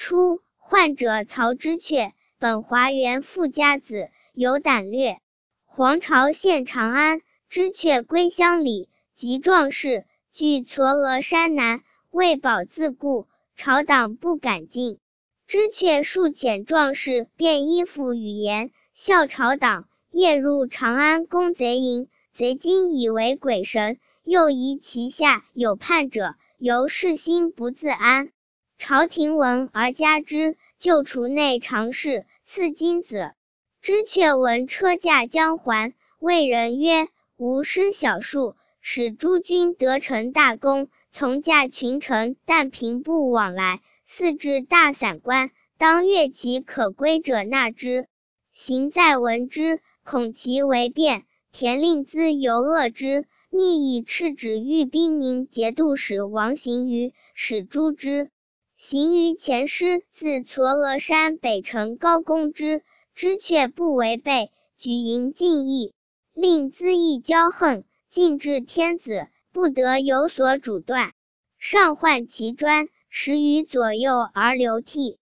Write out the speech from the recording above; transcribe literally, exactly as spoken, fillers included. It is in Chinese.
初，患者曹知阙，本华元富家子，有胆略。黄巢县长安，知阙归乡里，及壮士，据嵯峨山南，为保自固，朝党不敢进。知阙数遣壮士，便依附语言，效朝党。夜入长安攻贼营，贼今以为鬼神，又疑其下有叛者，由是心不自安。朝廷闻而加之，就除内常侍，赐金子。知阙闻车驾将还，谓人曰：吾师小数，使诸军得成大功，从驾群臣，但平不往来，似至大散关，当阅其可归者纳之。行在闻之，恐其为变，田令孜尤恶之，密以敕旨御兵宁节度使王行于，使诛之。行于前师自嵯峨山北城高公之，知阙不违背，举营进邑，令孜亦骄横，进至天子，不得有所阻断。上患其专，十余左右而流涕。